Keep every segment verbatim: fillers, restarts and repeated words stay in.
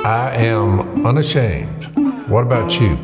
I am unashamed. What about you?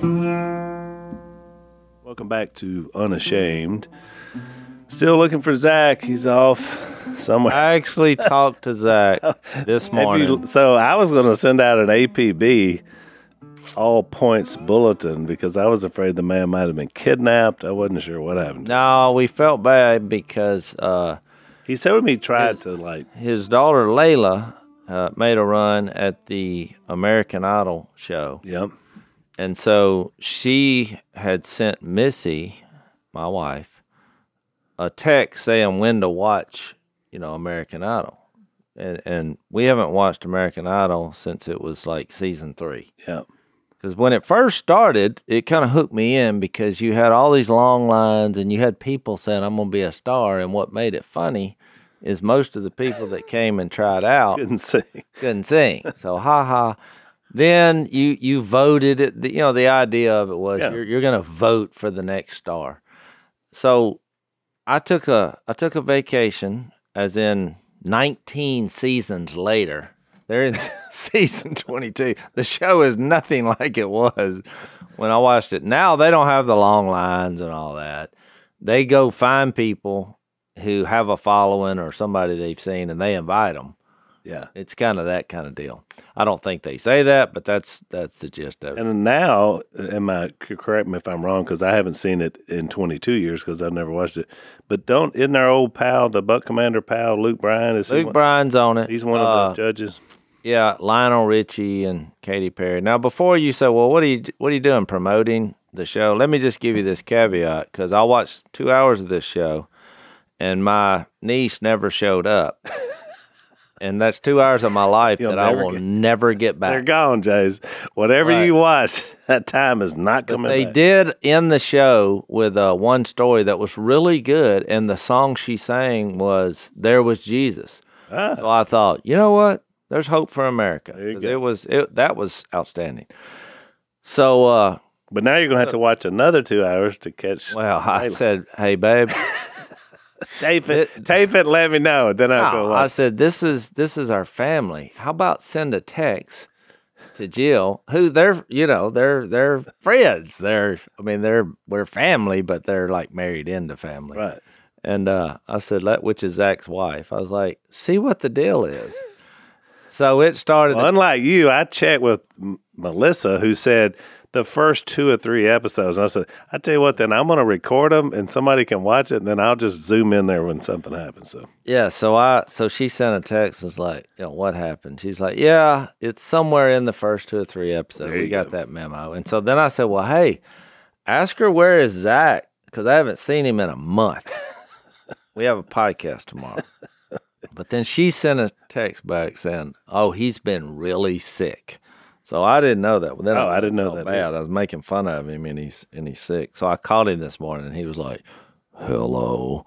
Welcome back to Unashamed. Still looking for Zach. He's off somewhere. I actually talked to Zach this morning. You, so I was going to send out an A P B all points bulletin because I was afraid the man might have been kidnapped. I wasn't sure what happened. No, we felt bad because uh, he said when he tried his, to like his daughter Layla uh, made a run at the American Idol show. Yep. And so she had sent Missy, my wife, a text saying when to watch, you know, American Idol. And and we haven't watched American Idol since it was like season three. Yeah. Because when it first started, it kind of hooked me in because you had all these long lines and you had people saying, I'm going to be a star. And what made it funny is most of the people that came and tried out couldn't sing. Couldn't sing. So, ha ha. Then you, you voted it. You know, the idea of it was Yeah. you're, you're going to vote for the next star. So I took a I took a vacation, as in nineteen seasons later. They're in season twenty-two. The show is nothing like it was when I watched it. Now they don't have the long lines and all that. They go find people who have a following or somebody they've seen, and they invite them. Yeah. It's kind of that kind of deal. I don't think they say that, but that's that's the gist of it. And now, am I correct me if I'm wrong? Because I haven't seen it in twenty-two years because I've never watched it. But don't isn't our old pal, the Buck Commander pal, Luke Bryan? Is Luke he, Bryan's on it. He's one of uh, the judges. Yeah, Lionel Richie and Katy Perry. Now, before you say, well, what are you what are you doing promoting the show? Let me just give you this caveat because I watched two hours of this show, and my niece never showed up. And that's two hours of my life You'll that I never will get- never get back. They're gone, Jays. Whatever Right. you watch, that time is not But coming they back. did end the show with uh, one story that was really good, and the song she sang was "There Was Jesus." Ah. So I thought, you know what? There's hope for America. There you 'Cause go. It was it, that was outstanding. So, uh, But now you're going to have to watch another two hours to catch. well, I Layla. said, "Hey, babe." tape it, tape it, let me know. Then I'll go No, I watch. said, "This is this is our family. How about send a text to Jill, who they're you know they're they're friends. They're I mean they're we're family, but they're like married into family." Right. And uh, I said, "Let," which is Zach's wife. I was like, "See what the deal is." So it started. Well, unlike you, I checked with M- Melissa, who said the first two or three episodes. And I said, I tell you what, then I'm going to record them and somebody can watch it, and then I'll just zoom in there when something happens. So Yeah, so I so she sent a text. Was like, you know, what happened? She's like, yeah, it's somewhere in the first two or three episodes. There We you got go. that memo. And so then I said, well, hey, ask her where is Zach because I haven't seen him in a month. We have a podcast tomorrow. But then she sent a text back saying, oh, he's been really sick. So I didn't know that. Well, then Oh, I didn't know felt that Bad. either. I was making fun of him, and he's and he's sick. So I called him this morning, and he was like, "Hello."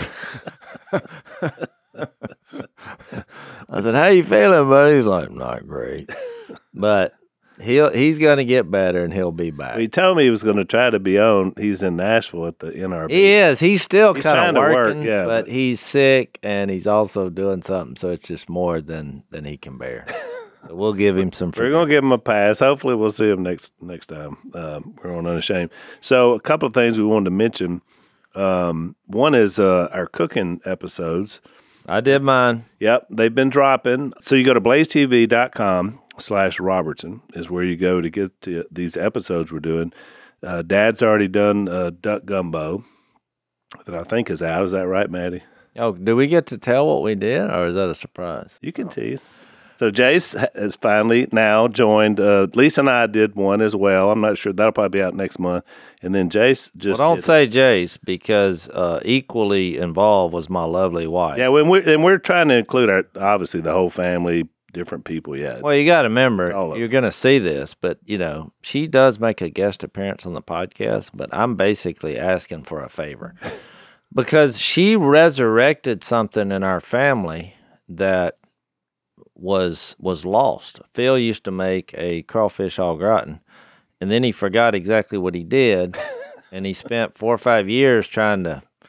I said, "How you feeling, buddy?" He's like, "Not great," but he'll he's gonna get better, and he'll be back. he told me he was going to try to be on. He's in Nashville at the N R B. He is. He's still He's kind trying of to work, working, yeah, but, but- he's sick, and he's also doing something. So it's just more than than he can bear. So we'll give him some. We're going to give him a pass. Hopefully, we'll see him next next time. Um, we're on Unashamed. So, a couple of things we wanted to mention. Um, one is uh, our cooking episodes. I did mine. Yep, they've been dropping. So you go to blazetv.com slash Robertson is where you go to get to these episodes we're doing. Uh, Dad's already done uh, duck gumbo that I think is out. Is that right, Maddie? Oh, do we get to tell what we did, or is that a surprise? You can tease. So Jace has finally now joined. Uh, Lisa and I did one as well. I'm not sure. That'll probably be out next month. And then Jace just Well, don't did- say Jace because uh, equally involved was my lovely wife. Yeah, when we're, and we're trying to include, our obviously, the whole family, different people. Yeah. it's- Well, you got to remember, all of you're it. going to see this, but, you know, she does make a guest appearance on the podcast, but I'm basically asking for a favor because she resurrected something in our family that was was lost. Phil used to make a crawfish au gratin, and then he forgot exactly what he did, and he spent four or five years trying to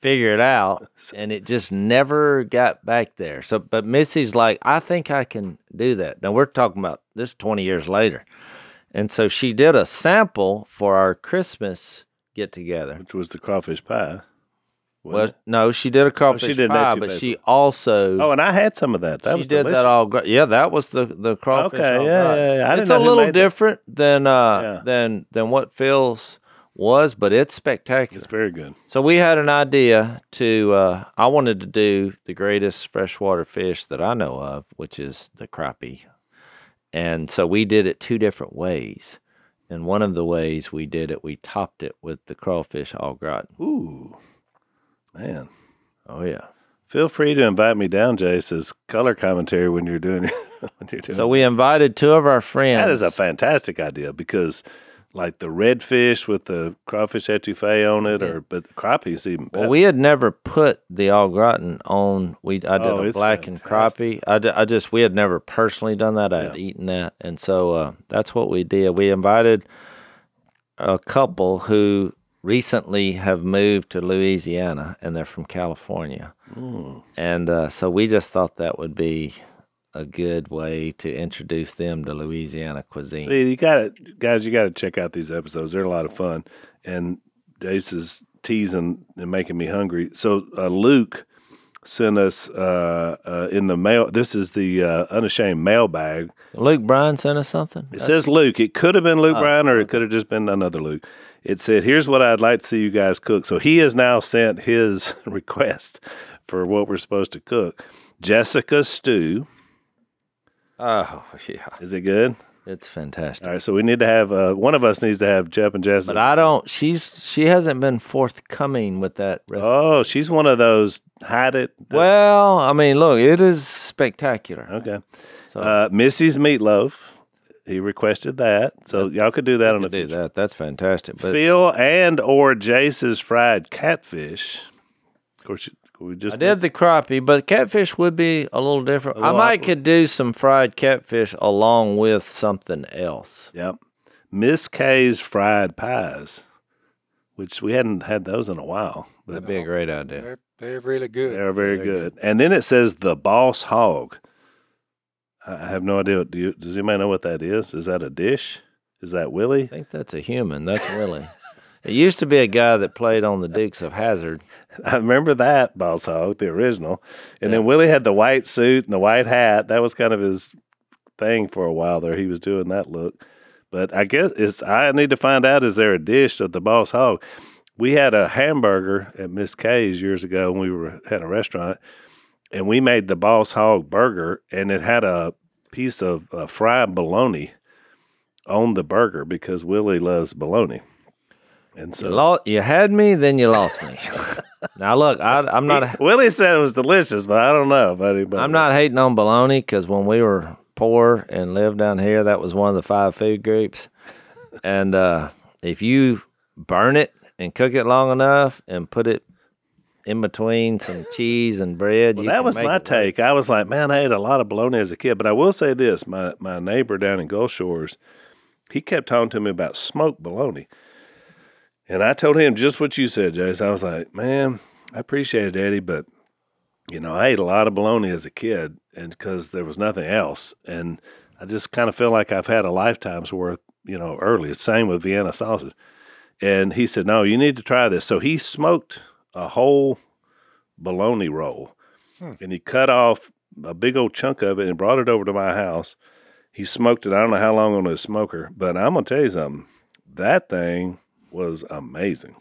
figure it out, and it just never got back there. So, but Missy's like, I think I can do that. Now we're talking about this twenty years later, and so she did a sample for our Christmas get together. Which was the crawfish pie. Well, no, she did a crawfish did that pie, too, but basically. she also Oh, and I had some of that. That she was did delicious. that all. Gra- yeah, that was the the crawfish. Okay, all yeah, gratin. yeah, yeah. I It's didn't a know who little made that. different than uh Yeah. than than what Phil's was, but it's spectacular. It's very good. So we had an idea to. Uh, I wanted to do the greatest freshwater fish that I know of, which is the crappie, and so we did it two different ways. And one of the ways we did it, we topped it with the crawfish au gratin. Ooh, man. Oh yeah. Feel free to invite me down, Jace, as color commentary when you're doing when you're doing. So we invited two of our friends. That is a fantastic idea because, like the redfish with the crawfish etouffee on it, or but the crappie's even better. Well, we had never put the au gratin on. We I did Oh, a it's black and fantastic. crappie. I, d- I just we had never personally done that. I had Yeah. eaten that, and so uh, that's what we did. We invited a couple who recently have moved to Louisiana, and they're from California, Mm. and uh, so we just thought that would be a good way to introduce them to Louisiana cuisine. See, you got to guys, you got to check out these episodes. They're a lot of fun, and Jace is teasing and making me hungry. So uh, Luke sent us uh, uh, in the mail. This is the uh, Unashamed mailbag. Luke Bryan sent us something. It says Luke. It could have been Luke Bryan, or it could have just been another Luke. It said, "Here's what I'd like to see you guys cook." So he has now sent his request for what we're supposed to cook. Jessica stew. Oh yeah, Is it good? it's fantastic. All right. So we need to have uh, one of us needs to have Jeff and Jessica. But I don't. She's she hasn't been forthcoming with that recipe. Oh, she's one of those hide it. Well, I mean, look, it is spectacular. Okay. So Uh, Missy's meatloaf. He requested that, so y'all could do that on to a do future. that, that's fantastic. But Phil and or Jace's fried catfish. Of course, you- we just I did the crappie, but catfish would be a little different. I little might opposite. could do some fried catfish along with something else. Yep. Miss K's fried pies, which we hadn't had those in a while, but That'd be a great idea. They're, they're really good. they're very good. And then it says the Boss Hog. I I have no idea. Do you, does anybody know what that is? Is that a dish? Is that Willie? I think that's a human. That's Willie. It used to be a guy that played on the Dukes of Hazzard. I remember that Boss Hog, the original. And then Willie had the white suit and the white hat. That was kind of his thing for a while there. He was doing that look. But I guess it's I need to find out, is there a dish of the Boss Hog? We had a hamburger at Miss K's years ago when we were had a restaurant, and we made the Boss Hog burger, and it had a piece of uh, fried bologna on the burger because Willie loves bologna. And so You, lo- you had me, then you lost me. Now look, I, I'm not. Willie said it was delicious, but I don't know, buddy. But I'm not hating on bologna because when we were poor and lived down here, that was one of the five food groups. And uh, if you burn it and cook it long enough and put it in between some cheese and bread, Well, you that can was make my it work. take. I was like, man, I ate a lot of bologna as a kid. But I will say this: my my neighbor down in Gulf Shores, he kept talking to me about smoked bologna, and I told him just what you said, Jace. I was like, man, I appreciate it, Eddie, but you know, I ate a lot of bologna as a kid, and because there was nothing else, and I just kind of feel like I've had a lifetime's worth, you know, early. Same with Vienna sausage. And he said, no, you need to try this. So he smoked a whole bologna roll, and he cut off a big old chunk of it and brought it over to my house. He smoked it. I don't know how long on his smoker, but I'm gonna tell you something. That thing was amazing.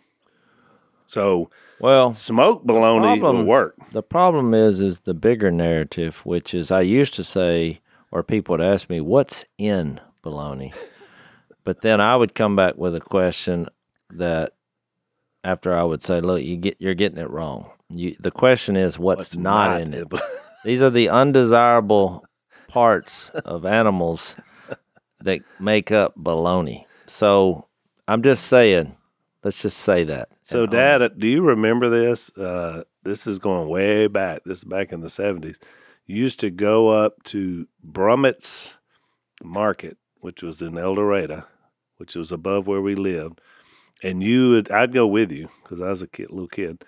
So Well, smoked bologna will problem- work. the problem is, is the bigger narrative, which is I used to say, or people would ask me, "What's in bologna?" But then I would come back with a question that, after I would say, "Look, you get, you're getting it wrong. You, the question is, what's, not, in it? These are the undesirable parts of animals that make up bologna." So I'm just saying, let's just say that. So, And, um, Dad, do you remember this? Uh, this is going way back. This is back in the seventies. You used to go up to Brummett's Market, which was in El Dorado, which was above where we lived. And you would, I'd go with you because I was a kid, little kid.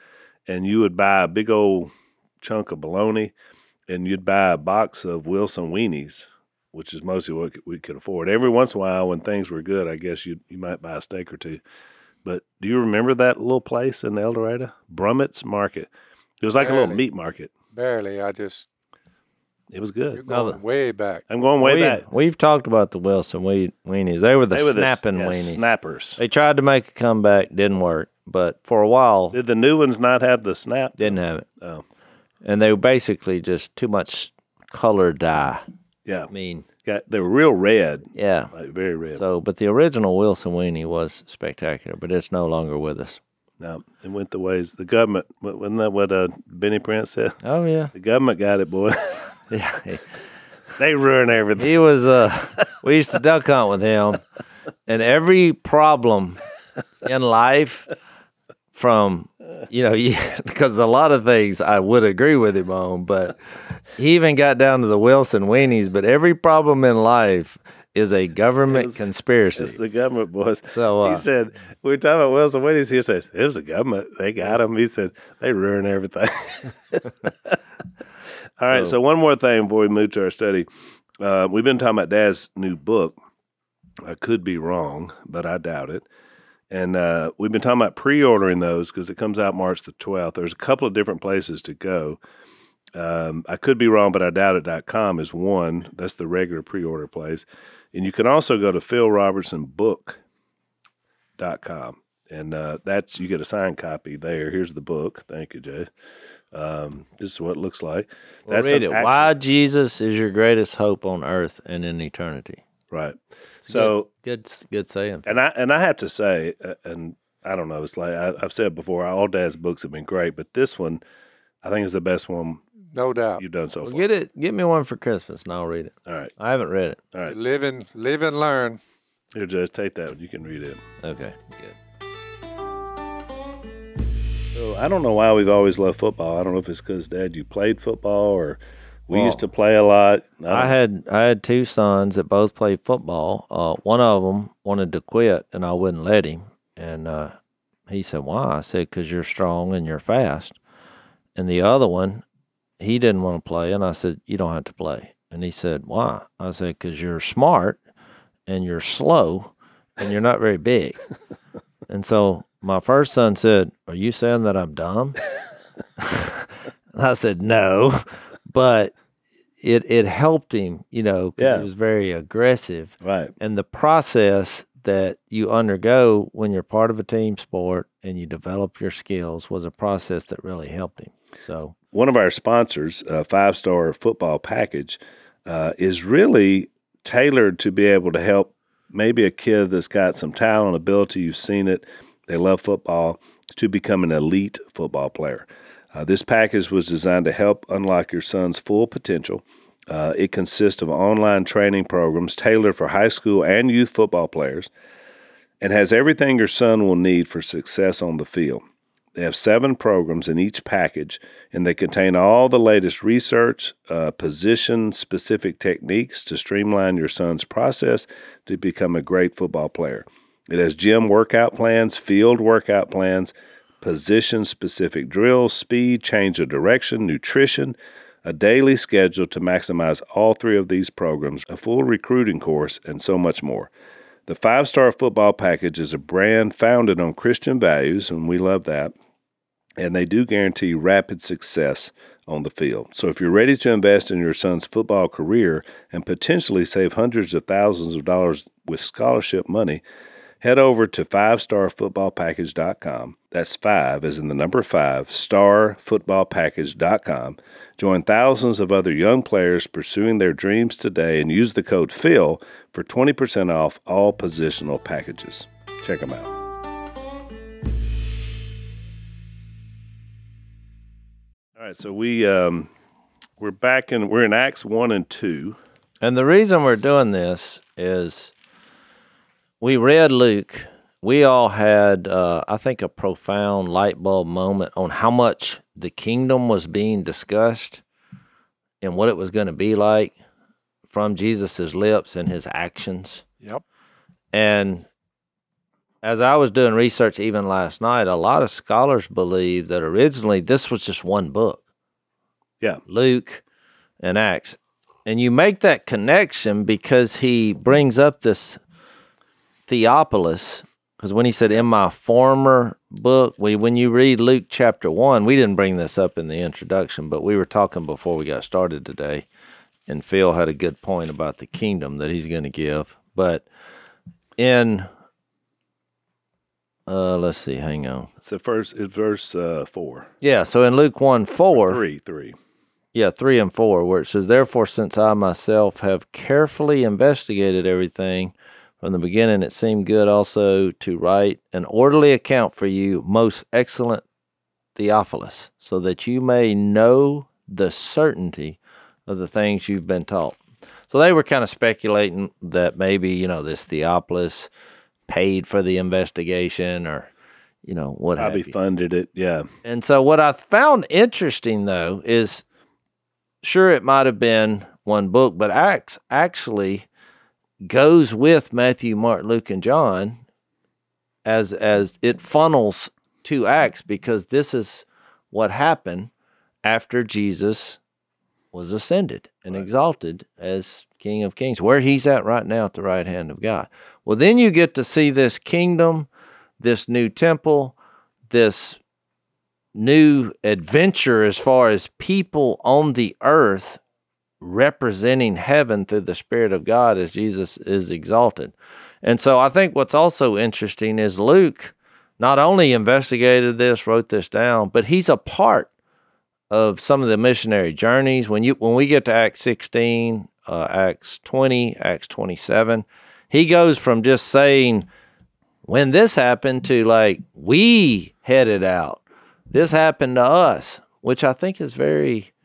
and you would buy a big old chunk of bologna, and you'd buy a box of Wilson weenies, which is mostly what we could afford. Every once in a while, when things were good, I guess you you might buy a steak or two. But do you remember that little place in El Dorado? Brummett's Market. It was like a little Barely. meat market. Barely. I just, It was you're good. going way back. I'm going way we, back. We've talked about the Wilson we, weenies. They were the They were the snapping yeah, weenies. snappers. They tried to make a comeback, didn't work. But for a while, Did the new ones not have the snap? didn't have it. Oh, And they were basically just too much color dye. yeah. I mean, Got, they were real red, yeah. like very red. So, but the original Wilson weenie was spectacular, but it's no longer with us. No, it went the ways the government. wa- Wasn't that what uh, Benny Prince said? Oh yeah, The government got it, boy. yeah. He, They ruin everything. he was. Uh, we used to duck hunt with him, and every problem in life, from you know, yeah, because a lot of things I would agree with him on, but he even got down to the Wilson weenies. But every problem in life is a government It's- conspiracy. It's the government, boys. So, uh, he said, we were talking about Wilson Wendy's. He said, it was the government. They got him. He said, they ruin everything. All right. So- So, one more thing before we move to our study. Uh, we've been talking about Dad's new book. I could be wrong, but I doubt it. And uh, we've been talking about pre-ordering those because it comes out March the twelfth. There's a couple of different places to go. Um, I could be wrong, but I doubt it dot com is one. That's the regular pre-order place. And you can also go to phil robertson book dot com. And uh, that's you get a signed copy there. Here's the book. Thank you, Jay. Um, this is what it looks like. Well, That's read some it. action- Why Jesus is your greatest hope on earth and in eternity. Right. So, Good, good saying. and I and I have to say, uh, and I don't know, it's like I, I've said before, all Dad's books have been great, but this one, I think is the best one No doubt. you've done so Well, far. get it. Get me one for Christmas, and I'll read it. All right, I haven't read it. all right. Live and, live and learn. Here, Judge, take that one. You can read it. Okay, good. So I don't know why we've always loved football. I don't know if it's because, Dad, you played football or we Well, used to play a lot. I, I don't- had I had two sons that both played football. Uh, one of them wanted to quit, and I wouldn't let him. And uh, he said, "Why?" I said, "Because you're strong and you're fast." And the other one, he didn't want to play, and I said, "You don't have to play." And he said, "Why?" I said, "Because you're smart and you're slow and you're not very big." And so my first son said, "Are you saying that I'm dumb?" And I said, "No," but it it helped him, you know, because Yeah. he was very aggressive. Right. And the process that you undergo when you're part of a team sport and you develop your skills was a process that really helped him. So One of our sponsors, uh, Five Star Football Package, uh, is really tailored to be able to help maybe a kid that's got some talent, ability. You've seen it. They love football to become an elite football player. Uh, this package was designed to help unlock your son's full potential. Uh, it consists of online training programs tailored for high school and youth football players and has everything your son will need for success on the field. They have seven programs in each package, and they contain all the latest research, uh, position-specific techniques to streamline your son's process to become a great football player. It has gym workout plans, field workout plans, position-specific drills, speed, change of direction, nutrition, a daily schedule to maximize all three of these programs, a full recruiting course, and so much more. The Five Star Football Package is a brand founded on Christian values, and we love that. And they do guarantee rapid success on the field. So if you're ready to invest in your son's football career and potentially save hundreds of thousands of dollars with scholarship money, head over to five star football package dot com. That's five, as in the number five, star football package dot com. Join thousands of other young players pursuing their dreams today and use the code PHIL for twenty percent off all positional packages. Check them out. All right, so we um, we're back in we're in Acts one and two. And the reason we're doing this is we read Luke. We all had, uh, I think, a profound light bulb moment on how much the kingdom was being discussed and what it was going to be like from Jesus' lips and his actions. Yep. And as I was doing research even last night, a lot of scholars believe that originally this was just one book. Yeah. Luke and Acts. And you make that connection because he brings up this Theophilus, because when he said, in my former book, we when you read Luke chapter one, we didn't bring this up in the introduction, but we were talking before we got started today, and Phil had a good point about the kingdom that he's going to give. But in, uh, let's see, hang on. It's the first, it's verse uh, four. Yeah, so in Luke one four. Three, three. Yeah, three and four, where it says, therefore, since I myself have carefully investigated everything from the beginning, it seemed good also to write an orderly account for you, most excellent Theophilus, so that you may know the certainty of the things you've been taught. So they were kind of speculating that maybe, you know, this Theophilus paid for the investigation or, you know, what have Probably you. funded it, yeah. And so what I found interesting, though, is sure it might have been one book, but Acts actually goes with Matthew, Mark, Luke, and John as as it funnels to Acts, because this is what happened after Jesus was ascended and exalted as King of Kings, where he's at right now at the right hand of God. Well, then you get to see this kingdom, this new temple, this new adventure as far as people on the earth representing heaven through the Spirit of God as Jesus is exalted. And so I think what's also interesting is Luke not only investigated this, wrote this down, but he's a part of some of the missionary journeys. When you when we get to Acts sixteen, uh, Acts twenty, Acts twenty-seven, he goes from just saying, when this happened, to like, we headed out. This happened to us, which I think is very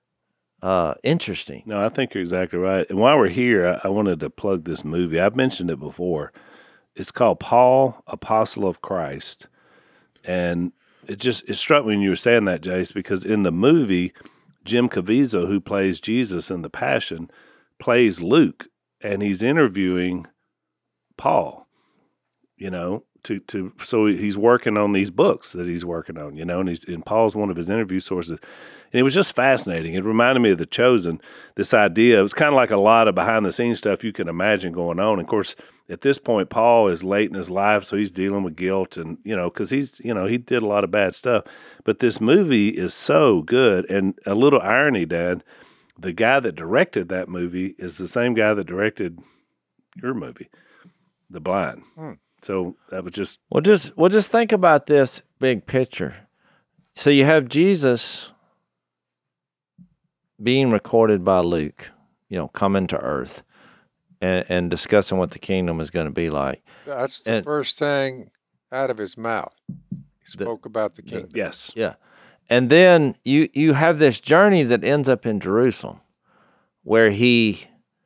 uh, interesting. No, I think you're exactly right. And while we're here, I, I wanted to plug this movie. I've mentioned it before. It's called Paul, Apostle of Christ. And it just it struck me when you were saying that, Jace, because in the movie, Jim Caviezel, who plays Jesus in The Passion, plays Luke, and he's interviewing Paul, you know, to, to so he's working on these books that he's working on, you know, and he's and Paul's one of his interview sources. And it was just fascinating. It reminded me of The Chosen, this idea. It was kind of like a lot of behind-the-scenes stuff you can imagine going on. Of course, at this point, Paul is late in his life, so he's dealing with guilt and, you know, because he's, you know, he did a lot of bad stuff. But this movie is so good. And a little irony, Dad, the guy that directed that movie is the same guy that directed your movie, The Blind. Hmm. So that was just... Well, just well, just think about this big picture. So you have Jesus being recorded by Luke, you know, coming to earth and, and discussing what the kingdom is going to be like. That's the And- first thing out of his mouth. He spoke about the kingdom. Yes. Yeah. And then you, you have this journey that ends up in Jerusalem where he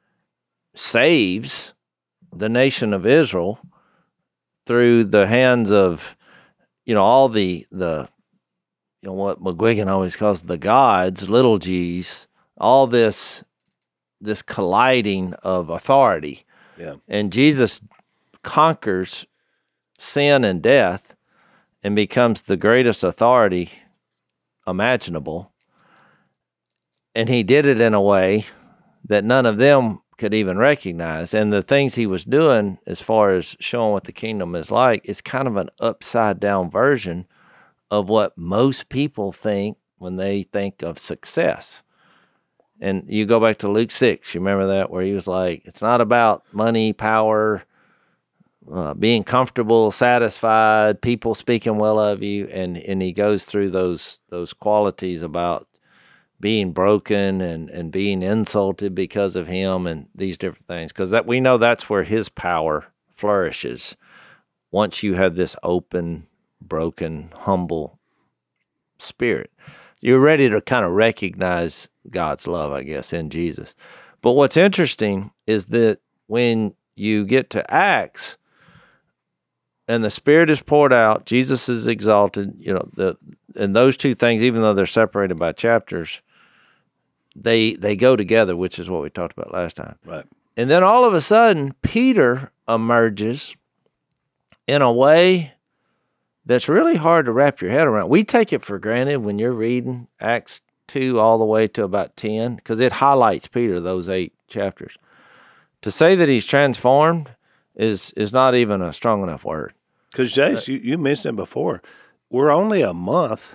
saves the nation of Israel through the hands of, you know, all the, the you know, what McGuigan always calls the gods, little g's, all this this colliding of authority. Yeah. And Jesus conquers sin and death and becomes the greatest authority imaginable. And he did it in a way that none of them could even recognize. And the things he was doing as far as showing what the kingdom is like is kind of an upside down version of what most people think when they think of success. And you go back to Luke six, you remember that, where he was like, it's not about money, power, uh, being comfortable, satisfied, people speaking well of you. And, and he goes through those those qualities about being broken and, and being insulted because of him and these different things. Because that we know that's where his power flourishes. Once you have this open, broken, humble spirit, you're ready to kind of recognize God's love, I guess, in Jesus. But what's interesting is that when you get to Acts and the Spirit is poured out, Jesus is exalted, you know, the and those two things, even though they're separated by chapters, they they go together, which is what we talked about last time. Right. And then all of a sudden, Peter emerges in a way that's really hard to wrap your head around. We take it for granted when you're reading Acts two all the way to about ten, because it highlights Peter, those eight chapters. To say that he's transformed is is not even a strong enough word. Because, Jace, you, you mentioned it before. We're only a month,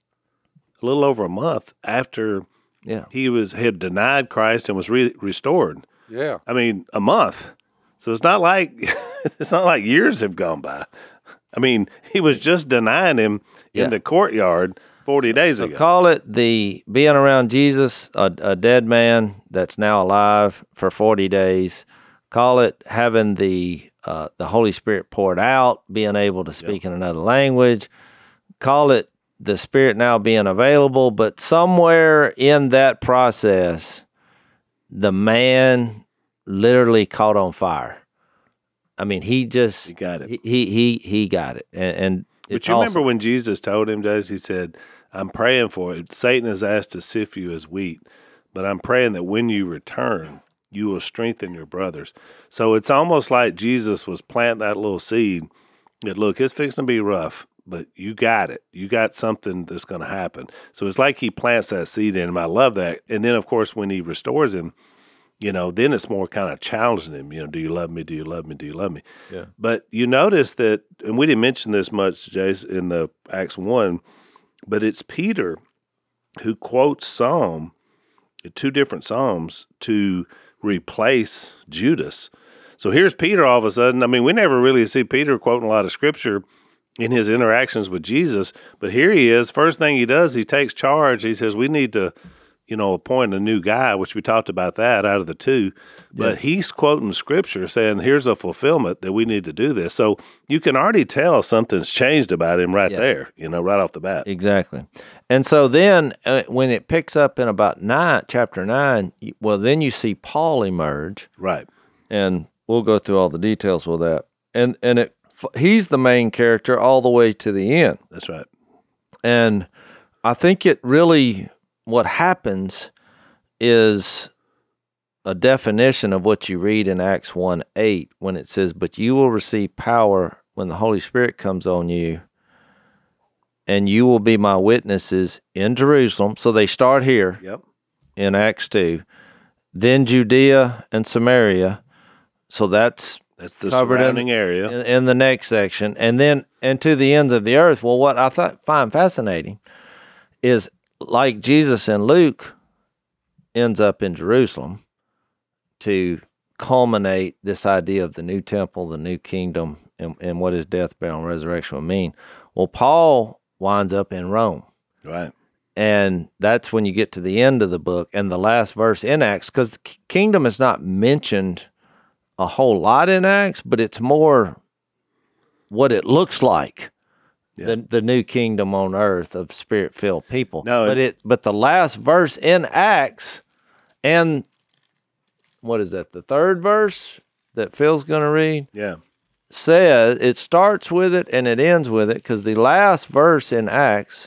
a little over a month after Yeah. he was had denied Christ and was re- restored. Yeah. I mean, a month. So it's not like it's not like years have gone by. I mean, he was just denying him Yeah. in the courtyard forty days So ago. call it the being around Jesus, a, a dead man that's now alive for forty days. Call it having the uh, the Holy Spirit poured out, being able to speak in another language. Call it the Spirit now being available. But somewhere in that process, the man literally caught on fire. I mean, he just He got it. He he he, he got it, and, and But it's you remember awesome. when Jesus told him, Jase, he said, I'm praying for it. Satan has asked to sift you as wheat, but I'm praying that when you return, you will strengthen your brothers. So it's almost like Jesus was planting that little seed that, look, it's fixing to be rough, but you got it. You got something that's going to happen. So it's like he plants that seed in him. I love that. And then, of course, when he restores him, you know, then it's more kind of challenging him. You know, do you love me? Do you love me? Do you love me? Yeah. But you notice that, and we didn't mention this much, Jace, in the Acts one, but it's Peter who quotes Psalm, two different Psalms, to replace Judas. So here's Peter all of a sudden. I mean, we never really see Peter quoting a lot of scripture in his interactions with Jesus, but here he is. First thing he does, he takes charge. He says, we need to, you know, appoint a new guy, which we talked about that out of the two. But he's quoting scripture saying, here's a fulfillment that we need to do this. So you can already tell something's changed about him right Yeah. there, you know, right off the bat. Exactly. And so then uh, when it picks up in about nine, chapter nine, y- well, then you see Paul emerge, Right. and we'll go through all the details with that. And and it f- he's the main character all the way to the end. That's right. And I think it really, what happens is a definition of what you read in Acts one eight when it says, but you will receive power when the Holy Spirit comes on you, and you will be my witnesses in Jerusalem. So they start here Yep. in Acts two, then Judea and Samaria. So that's That's the covered in- surrounding area. in, in the next section, and then and to the ends of the earth. Well, what I th- find fascinating is, like Jesus in Luke ends up in Jerusalem to culminate this idea of the new temple, the new kingdom, and, and what his death, burial, and resurrection will mean. Well, Paul winds up in Rome. Right. And that's when you get to the end of the book and the last verse in Acts, because the k- kingdom is not mentioned a whole lot in Acts, but it's more what it looks like. Yeah. The, the new kingdom on earth of spirit-filled people. No, but it but the last verse in Acts, and what is that, the third verse that Phil's going to read, Yeah. says, it starts with it and it ends with it, because the last verse in Acts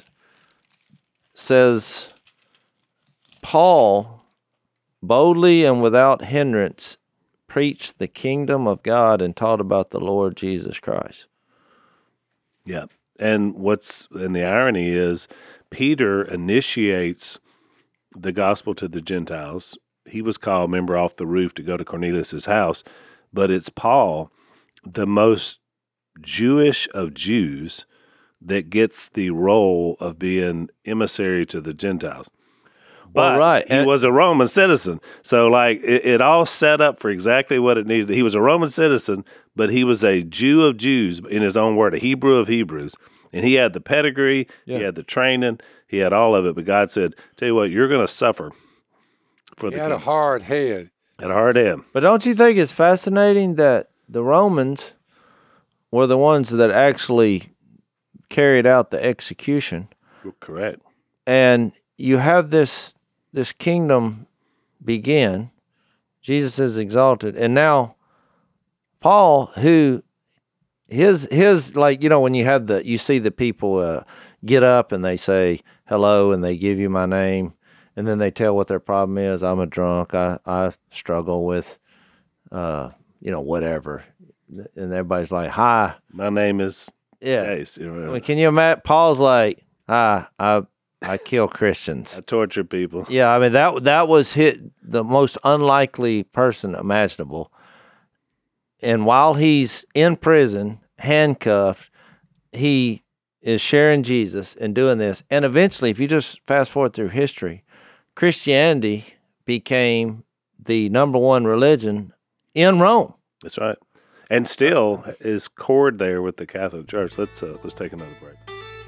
says, Paul boldly and without hindrance preached the kingdom of God and taught about the Lord Jesus Christ. Yeah. And what's and the irony is Peter initiates the gospel to the Gentiles. He was called, remember, off the roof to go to Cornelius' house, but it's Paul, the most Jewish of Jews, that gets the role of being emissary to the Gentiles. But Well, right. he And- was a Roman citizen. So, like, it, it all set up for exactly what it needed. He was a Roman citizen, but he was a Jew of Jews, in his own word, a Hebrew of Hebrews. And he had the pedigree, Yeah. he had the training, he had all of it. But God said, tell you what, you're going to suffer for He the had a kingdom. hard head. At a hard end. But don't you think it's fascinating that the Romans were the ones that actually carried out the execution? Correct. And you have this this kingdom begin. Jesus is exalted, and now Paul, who his his like you know when you have the you see the people uh, get up and they say hello and they give you my name, and then they tell what their problem is. I'm a drunk. I I struggle with uh you know whatever and everybody's like, "Hi." My name is Yeah. Case. You I know, mean, can you imagine? Paul's like, "Hi, I I kill Christians." I torture people. Yeah, I mean that that was hit the most unlikely person imaginable. And while he's in prison, handcuffed, he is sharing Jesus and doing this. And eventually, if you just fast forward through history, Christianity became the number one religion in Rome. That's right. And still is cord there with the Catholic Church. Let's uh, let's take another break.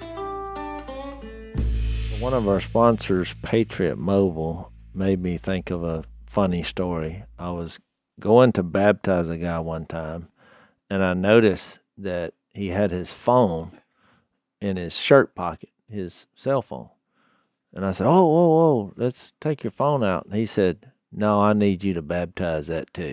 One of our sponsors, Patriot Mobile, made me think of a funny story. I was going to baptize a guy one time, and I noticed that he had his phone in his shirt pocket, his cell phone. And I said, "Oh, whoa, whoa, let's take your phone out." And he said, "No, I need you to baptize that too."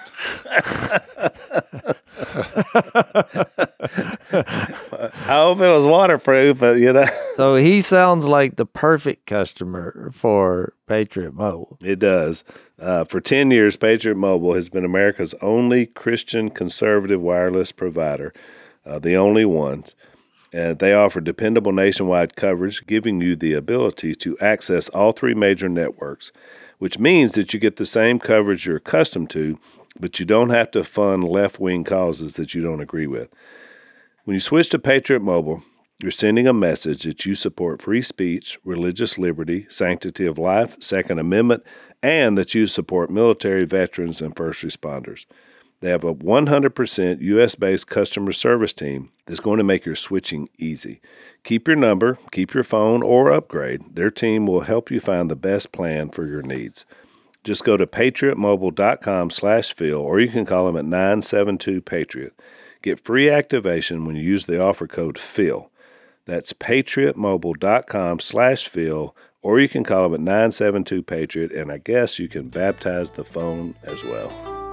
I hope it was waterproof, but you know. So he sounds like the perfect customer for Patriot Mobile. It does. Uh, for ten years, Patriot Mobile has been America's only Christian conservative wireless provider, uh, the only one. And they offer dependable nationwide coverage, giving you the ability to access all three major networks, which means that you get the same coverage you're accustomed to, but you don't have to fund left-wing causes that you don't agree with. When you switch to Patriot Mobile, you're sending a message that you support free speech, religious liberty, sanctity of life, Second Amendment, and that you support military, veterans, and first responders. They have a one hundred percent U S-based customer service team that's going to make your switching easy. Keep your number, keep your phone, or upgrade. Their team will help you find the best plan for your needs. Just go to patriotmobile.com slash Phil, or you can call them at nine seven two Patriot. Get free activation when you use the offer code Phil. That's patriotmobile.com slash Phil, or you can call them at nine seven two Patriot, and I guess you can baptize the phone as well.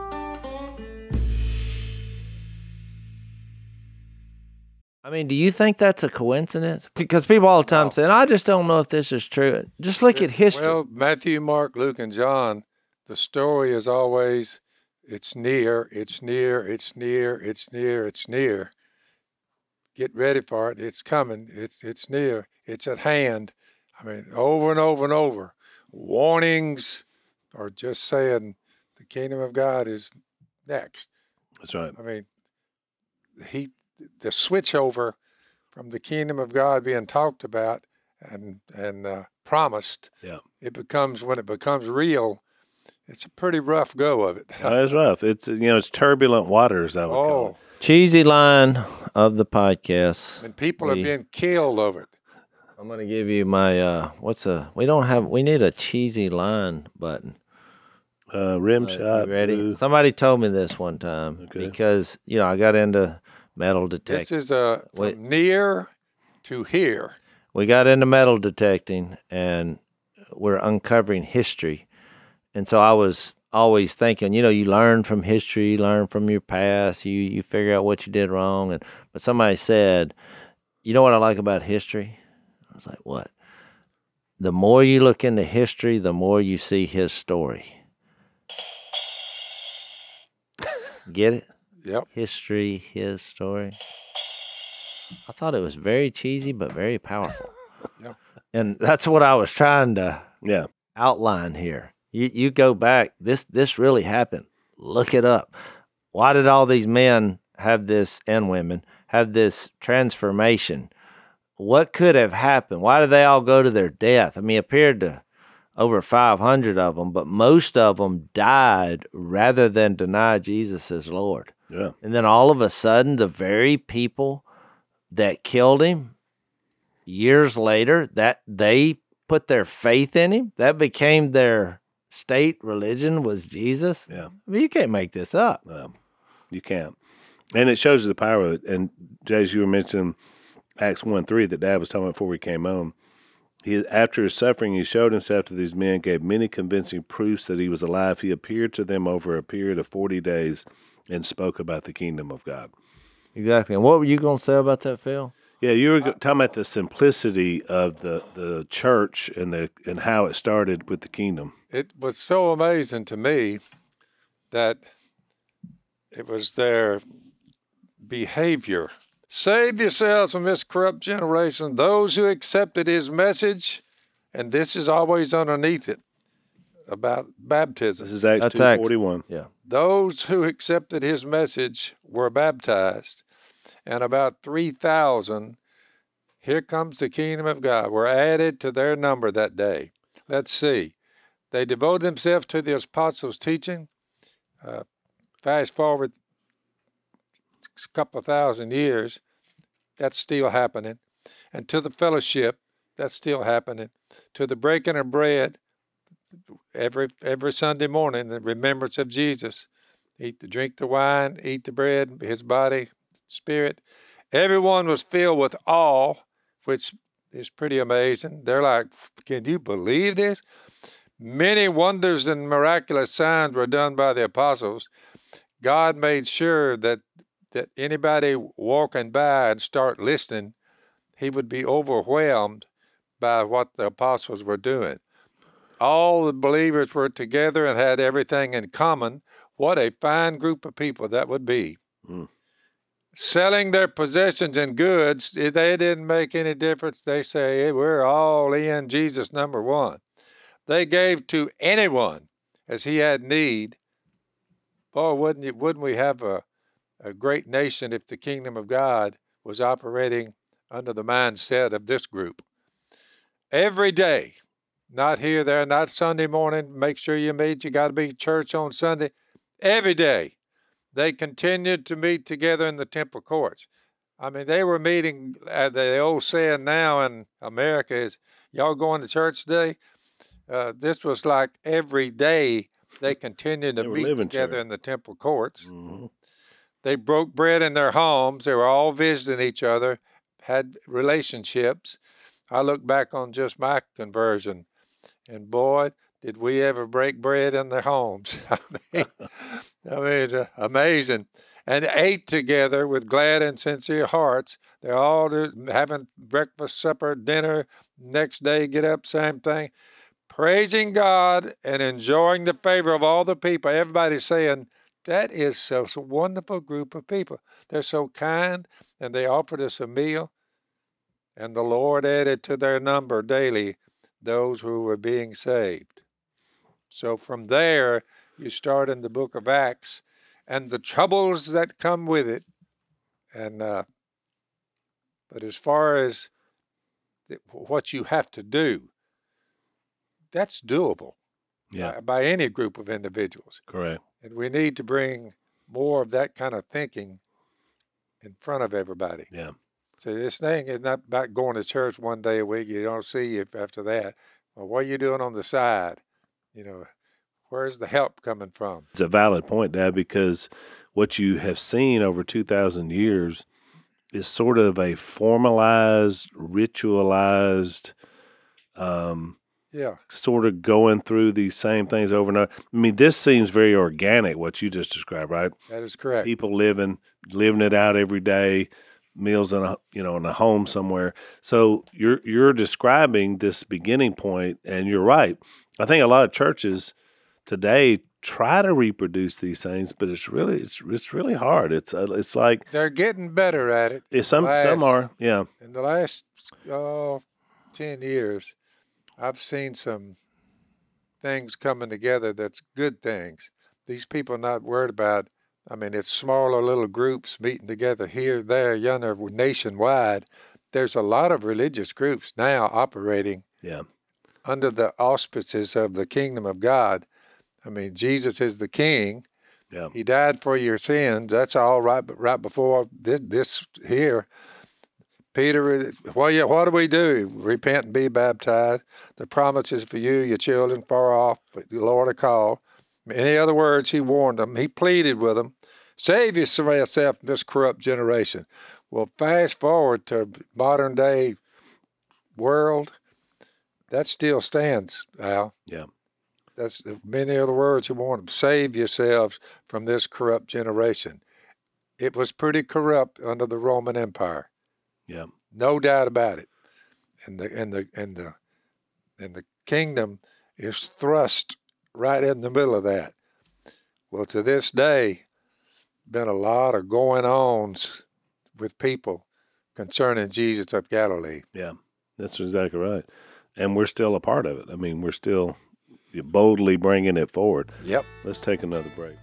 I mean, do you think that's a coincidence? Because people all the time No. saying, "I just don't know if this is true." Just look at history. Well, Matthew, Mark, Luke, and John, the story is always, it's near, it's near, it's near, it's near, it's near. Get ready for it. It's coming. It's it's near. It's at hand. I mean, over and over and over. Warnings are just saying the kingdom of God is next. That's right. I mean, he the switch over from the kingdom of God being talked about and and uh, promised, Yeah. it becomes when it becomes real, it's a pretty rough go of it. Oh, it's rough. It's, you know, it's turbulent waters, I would call Oh, it. Cheesy line of the podcast. and people We- are being killed over it. I'm gonna give you my uh, what's a? We don't have. We need a cheesy line button. Uh, rim Uh, shot. you ready? blue. Somebody told me this one time Okay. because you know I got into metal This detecting. is uh, Wait. from near to here. We got into metal detecting, and we're uncovering history. And so I was always thinking, you know, you learn from history, you learn from your past, you you figure out what you did wrong. And but somebody said, you know what I like about history? I was like, what? The more you look into history, the more you see his story. Get it? Yep. History, his story. I thought it was very cheesy, but very powerful. Yeah. And that's what I was trying to Yeah. outline here. You you go back. This this really happened. Look it up. Why did all these men have this, and women have this transformation? What could have happened? Why did they all go to their death? I mean, it appeared to over five hundred of them, but most of them died rather than deny Jesus as Lord. Yeah. And then all of a sudden, the very people that killed him years later, that they put their faith in him, that became their state religion, was Jesus. Yeah. I mean, you can't make this up. Um, you can't. And it shows you the power of it. And, Jace, you were mentioning Acts one three that Dad was talking about before we came on. He, after his suffering, he showed himself to these men, gave many convincing proofs that he was alive. He appeared to them over a period of forty days and spoke about the kingdom of God. Exactly. And what were you going to say about that, Phil? Yeah, you were go- talking about the simplicity of the, the church and the and how it started with the kingdom. It was so amazing to me that It was their behavior. Save yourselves from this corrupt generation, those who accepted his message, and this is always underneath it, about baptism. This is Acts That's two Acts. forty-one. Yeah. Those who accepted his message were baptized, and about three thousand, here comes the kingdom of God, were added to their number that day. Let's see. They devoted themselves to the apostles' teaching. Uh, fast forward a couple of thousand years, that's still happening. And to the fellowship, that's still happening. To the breaking of bread, every every Sunday morning, the remembrance of Jesus. Eat the drink the wine, eat the bread, his body, spirit. Everyone was filled with awe, which is pretty amazing. They're like, can you believe this? Many wonders and miraculous signs were done by the apostles. God made sure that that anybody walking by and start listening, he would be overwhelmed by what the apostles were doing. All the believers were together and had everything in common. What a fine group of people that would be. Mm. Selling their possessions and goods, they didn't make any difference. They say, hey, we're all in Jesus number one. They gave to anyone as he had need. Boy, wouldn't, you, wouldn't we have a, a great nation if the kingdom of God was operating under the mindset of this group? Every day, not here, there, not Sunday morning, make sure you meet, you got to be at church on Sunday. Every day, they continued to meet together in the temple courts. I mean, they were meeting, uh, the old saying now in America is, y'all going to church today? Uh, this was like every day they continued to They were meet living together church. in the temple courts. Mm-hmm. They broke bread in their homes. They were all visiting each other, had relationships. I look back on just my conversion, and boy, did we ever break bread in their homes. I mean, I mean uh, amazing. And ate together with glad and sincere hearts. They're all having breakfast, supper, dinner. Next day, get up, same thing. Praising God and enjoying the favor of all the people. Everybody's saying, that is so, so wonderful group of people. They're so kind, and they offered us a meal. And the Lord added to their number daily those who were being saved. So from there, you start in the book of Acts, and the troubles that come with it. And uh, but as far as the, what you have to do, that's doable. Yeah. By, by any group of individuals. Correct. And we need to bring more of that kind of thinking in front of everybody. Yeah. So this thing is not about going to church one day a week. You don't see you after that. Well, what are you doing on the side? You know, where's the help coming from? It's a valid point, Dad, because what you have seen over two thousand years is sort of a formalized, ritualized, um, Yeah. sort of going through these same things over and over. I mean, this seems very organic, what you just described, right? That is correct. People living living it out every day, meals in a you know in a home somewhere. So you're you're describing this beginning point, and you're right. I think a lot of churches today try to reproduce these things, but it's really it's it's really hard. It's uh, it's like They're getting better at it. it's some Last- some are yeah In the last oh, ten years, I've seen some things coming together that's good things. These people are not worried about, I mean, it's smaller little groups meeting together here, there, yonder, nationwide. There's a lot of religious groups now operating yeah under the auspices of the kingdom of God. I mean, Jesus is the king. yeah He died for your sins. That's all right, but right before this, this here, Peter, what, you, what do we do? Repent and be baptized. The promise is for you, your children far off, but the Lord will call. In other words, he warned them. He pleaded with them, save yourself from this corrupt generation. Well, fast forward to modern day world, that still stands, Al. yeah That's many of the words he warned them. Save yourselves from this corrupt generation. It was pretty corrupt under the Roman Empire. yeah No doubt about it. And the and the and the and the kingdom is thrust right in the middle of that. Well, to this day, been a lot of going ons with people concerning Jesus of Galilee. Yeah, that's exactly right. And we're still a part of it. I mean, we're still boldly bringing it forward. Yep. Let's take another break.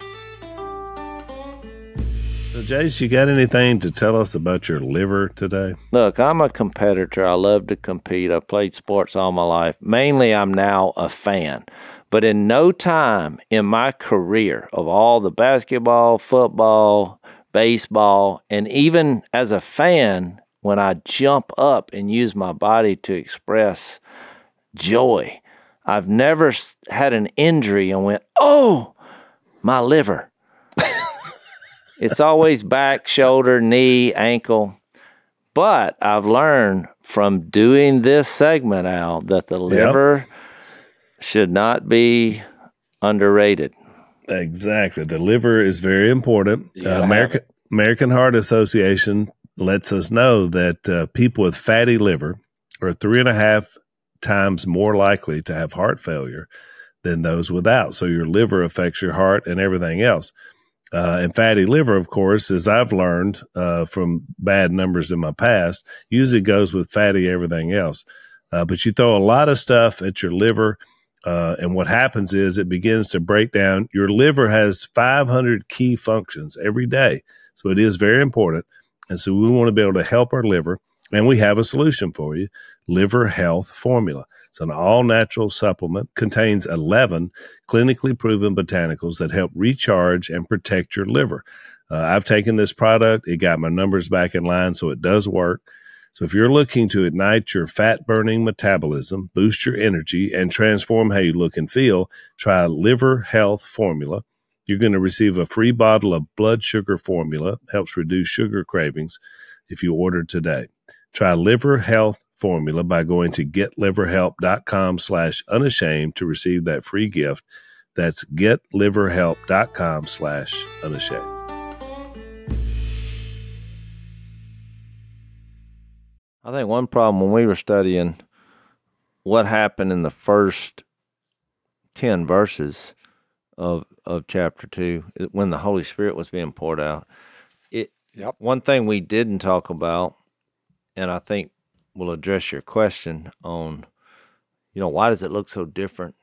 So, Jace, you got anything to tell us about your liver today? Look, I'm a competitor. I love to compete. I've played sports all my life. Mainly, I'm now a fan. But in no time in my career of all the basketball, football, baseball, and even as a fan, when I jump up and use my body to express joy, I've never had an injury and went, oh, my liver. It's always back, shoulder, knee, ankle. But I've learned from doing this segment, Al, that the liver yep. should not be underrated. Exactly. The liver is very important. Uh, American, American Heart Association lets us know that uh, people with fatty liver are three and a half times more likely to have heart failure than those without. So your liver affects your heart and everything else. Uh, and fatty liver, of course, as I've learned uh, from bad numbers in my past, usually goes with fatty everything else. Uh, but you throw a lot of stuff at your liver, uh, and what happens is it begins to break down. Your liver has five hundred key functions every day, so it is very important. And so we want to be able to help our liver, and we have a solution for you, Liver Health Formula. It's an all-natural supplement, contains eleven clinically proven botanicals that help recharge and protect your liver. Uh, I've taken this product. It got my numbers back in line, so it does work. So if you're looking to ignite your fat-burning metabolism, boost your energy, and transform how you look and feel, try Liver Health Formula. You're going to receive a free bottle of blood sugar formula, helps reduce sugar cravings if you order today. Try Liver Health Formula by going to getliverhelp.com slash unashamed to receive that free gift. That's getliverhelp.com slash unashamed. I think one problem when we were studying what happened in the first ten verses of of chapter two, when the Holy Spirit was being poured out, it yep. one thing we didn't talk about, and I think will address your question on, you know, why does it look so different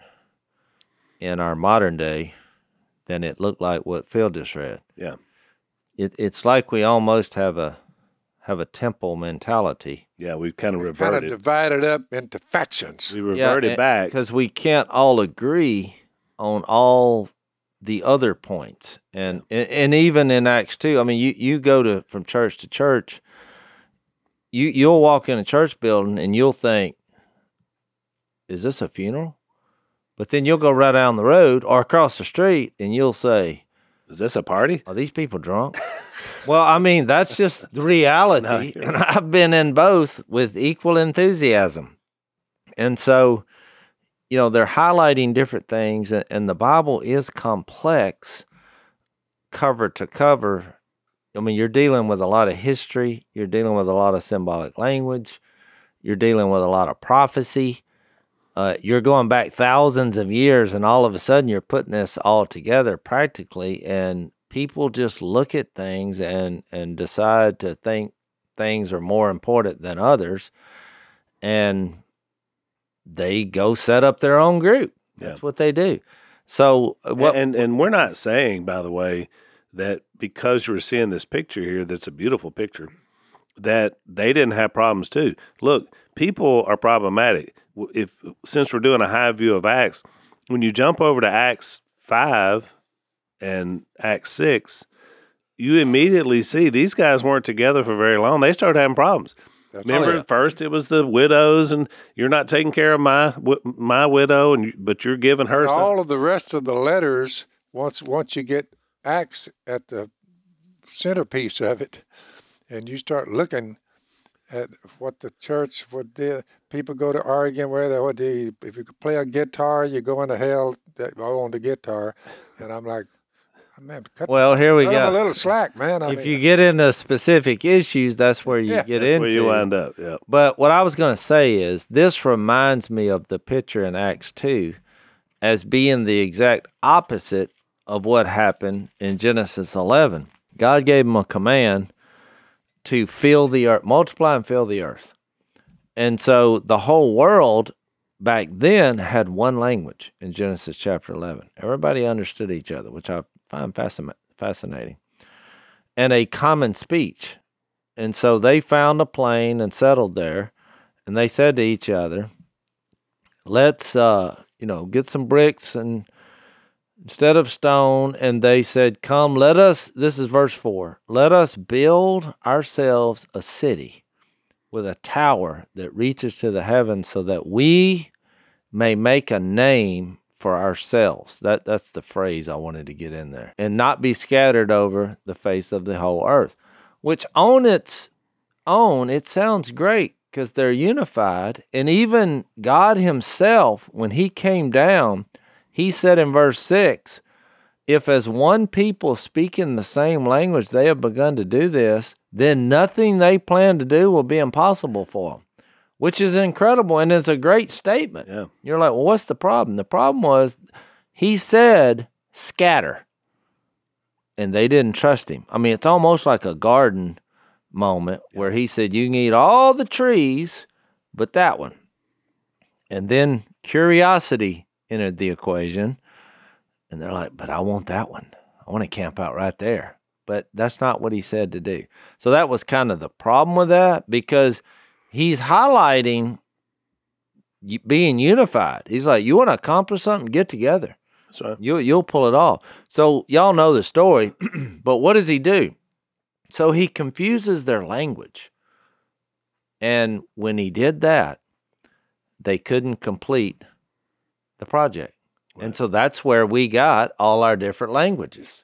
in our modern day than it looked like what Phil just read? Yeah. It, it's like we almost have a have a temple mentality. Yeah, we've kind of We've reverted. kind of divided up into factions. We reverted yeah, back. Because we can't all agree on all the other points. And, yeah. and and even in Acts two, I mean, you, you go to from church to church, You, you'll walk in a church building and you'll think, is this a funeral? But then you'll go right down the road or across the street and you'll say, is this a party? Are these people drunk? Well, I mean, that's just the reality. No, and I've been in both with equal enthusiasm. And so, you know, they're highlighting different things, and, and the Bible is complex cover to cover. I mean, you're dealing with a lot of history. You're dealing with a lot of symbolic language. You're dealing with a lot of prophecy. Uh, you're going back thousands of years, and all of a sudden you're putting this all together practically, and people just look at things and, and decide to think things are more important than others, and they go set up their own group. That's yeah. what they do. So what? And, and we're not saying, by the way, that because you're seeing this picture here, that's a beautiful picture, that they didn't have problems too. Look, people are problematic. If since we're doing a high view of Acts, when you jump over to Acts five and Acts six, you immediately see these guys weren't together for very long. They started having problems. That's Remember, at first it was the widows, and you're not taking care of my my widow, and but you're giving her and some. All of the rest of the letters, once once you get Acts at the centerpiece of it, and you start looking at what the church would do. People go to Oregon where they would do. If you could play a guitar, you go into hell. That I on the guitar, and I'm like, man, cut well, the, here we cut go. A little slack, man. I if mean, you get into specific issues, that's where you yeah, get that's into. Where you wind up. Yeah. But what I was going to say is, this reminds me of the picture in Acts two as being the exact opposite of what happened in Genesis eleven. God gave them a command to fill the earth, multiply and fill the earth. And so the whole world back then had one language in Genesis chapter eleven. Everybody understood each other, which I find fascin- fascinating, and a common speech. And so they found a plain and settled there, and they said to each other, let's, uh, you know, get some bricks and instead of stone. And they said, come, let us, this is verse four, let us build ourselves a city with a tower that reaches to the heavens so that we may make a name for ourselves. That That's the phrase I wanted to get in there. And not be scattered over the face of the whole earth, which on its own, it sounds great because they're unified. And even God himself, when he came down, he said in verse six, if as one people speaking the same language they have begun to do this, then nothing they plan to do will be impossible for them, which is incredible and is a great statement. Yeah. You're like, well, what's the problem? The problem was he said scatter, and they didn't trust him. I mean, it's almost like a garden moment where he said, you can eat all the trees but that one. And then curiosity entered the equation. And they're like, but I want that one. I want to camp out right there. But that's not what he said to do. So that was kind of the problem with that, because he's highlighting being unified. He's like, you want to accomplish something, get together. That's right. You, you'll pull it off. So y'all know the story, but what does he do? So he confuses their language. And when he did that, they couldn't complete the project. Right. And so that's where we got all our different languages,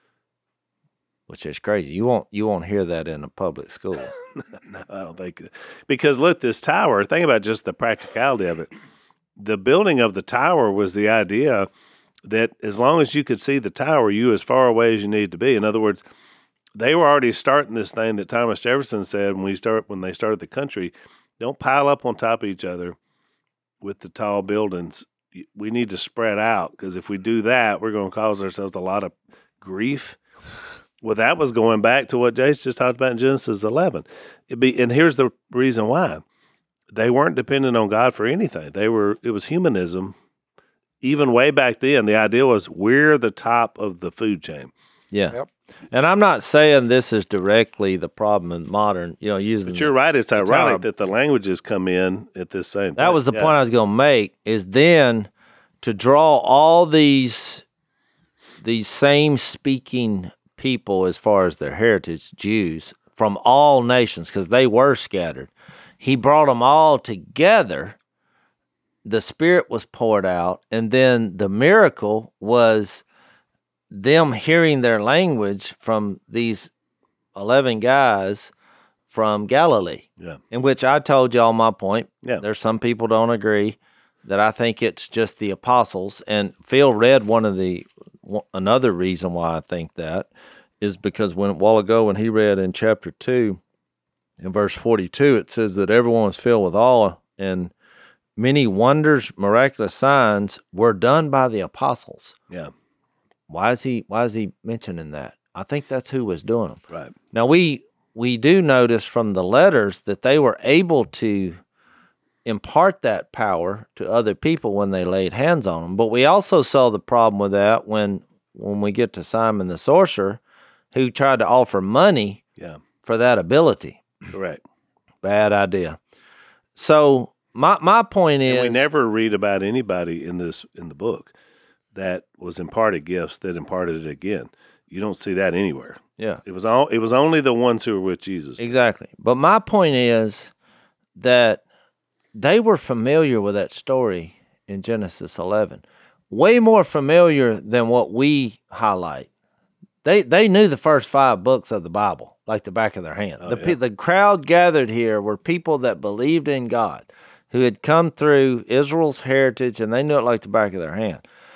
which is crazy. You won't you won't hear that in a public school. No, I don't think. Because look, this tower, think about just the practicality of it. The building of the tower was the idea that as long as you could see the tower, you as far away as you needed to be. In other words, they were already starting this thing that Thomas Jefferson said when we start when they started the country, don't pile up on top of each other with the tall buildings. We need to spread out, because if we do that, we're going to cause ourselves a lot of grief. Well, that was going back to what Jason just talked about in Genesis eleven. It'd be, and here's the reason why. They weren't dependent on God for anything. They were. It was humanism. Even way back then, the idea was we're the top of the food chain. Yeah. Yep. And I'm not saying this is directly the problem in modern, you know, using. But you're the, right. It's ironic tower. that the languages come in at this same. That point. was the Yeah. point I was going to make, is then to draw all these these same speaking people as far as their heritage, Jews, from all nations, because they were scattered. He brought them all together. The Spirit was poured out, and then the miracle was them hearing their language from these eleven guys from Galilee. Yeah. In which I told y'all my point. Yeah. There's some people don't agree that I think it's just the apostles. And Phil read one of the another reason why I think that is because when a while ago when he read in chapter two, in verse forty-two, it says that everyone was filled with awe, and many wonders, miraculous signs were done by the apostles. Yeah. Why is he why is he mentioning that? I think that's who was doing them. Right. Now we we do notice from the letters that they were able to impart that power to other people when they laid hands on them. But we also saw the problem with that when when we get to Simon the sorcerer, who tried to offer money Yeah. for that ability. Correct. Bad idea. So my my point is, And we never read about anybody in this in the book that was imparted gifts that imparted it again. You don't see that anywhere. yeah, It was all. It was only the ones who were with Jesus. exactly. But my point is that they were familiar with that story in Genesis eleven, way more familiar than what we highlight. They they knew the first five books of the Bible like the back of their hand. Oh, the yeah. pe- the crowd gathered here were people that believed in God, who had come through Israel's heritage, and they knew it like the back of their hand.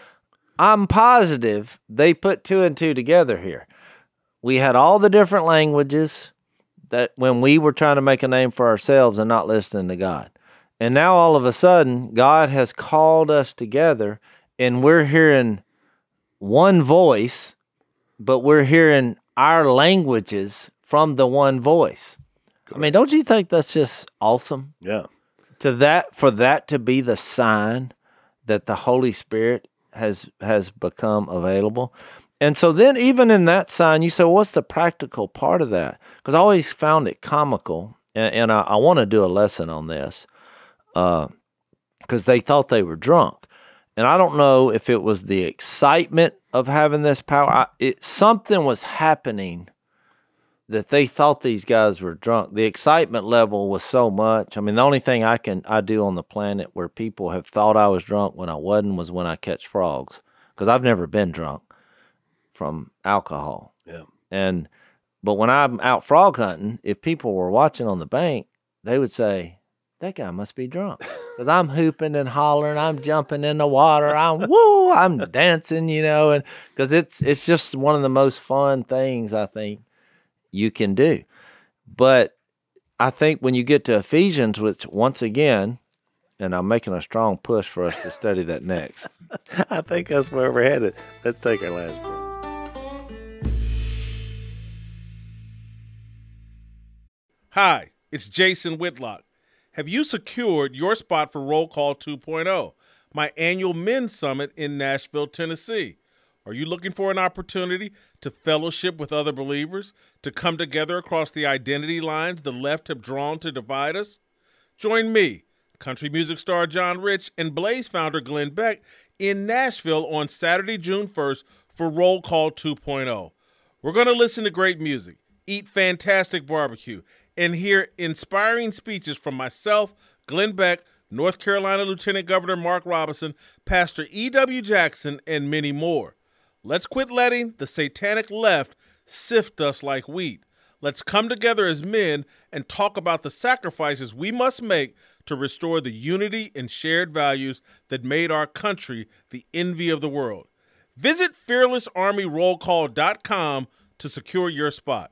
I'm positive they put two and two together here. We had all the different languages that when we were trying to make a name for ourselves and not listening to God. And now all of a sudden, God has called us together, and we're hearing one voice, but we're hearing our languages from the one voice. Correct. I mean, don't you think that's just awesome? Yeah. To that, for that to be the sign that the Holy Spirit has has become available. And so then even in that sign, you say, well, what's the practical part of that? Because I always found it comical, and, and I, I want to do a lesson on this, because uh, they thought they were drunk. And I don't know if it was the excitement of having this power. I, it, something was happening that they thought these guys were drunk. The excitement level was so much. I mean, the only thing I can I do on the planet where people have thought I was drunk when I wasn't was when I catch frogs, because I've never been drunk from alcohol. Yeah. And but when I'm out frog hunting, if people were watching on the bank, they would say, that guy must be drunk, because I'm hooping and hollering, I'm jumping in the water, I'm woo, I'm dancing, you know, and because it's it's just one of the most fun things I think you can do. But I think when you get to Ephesians, which once again, and I'm making a strong push for us to study that next. I think that's where we're headed. Let's take our last break. Hi, it's Jason Whitlock. Have you secured your spot for Roll Call two point oh, my annual men's summit in Nashville, Tennessee? Are you looking for an opportunity to fellowship with other believers, to come together across the identity lines the left have drawn to divide us? Join me, country music star John Rich, and Blaze founder Glenn Beck in Nashville on Saturday, June first for Roll Call two point oh. We're going to listen to great music, eat fantastic barbecue, and hear inspiring speeches from myself, Glenn Beck, North Carolina Lieutenant Governor Mark Robinson, Pastor E W. Jackson, and many more. Let's quit letting the satanic left sift us like wheat. Let's come together as men and talk about the sacrifices we must make to restore the unity and shared values that made our country the envy of the world. Visit fearless army roll call dot com to secure your spot.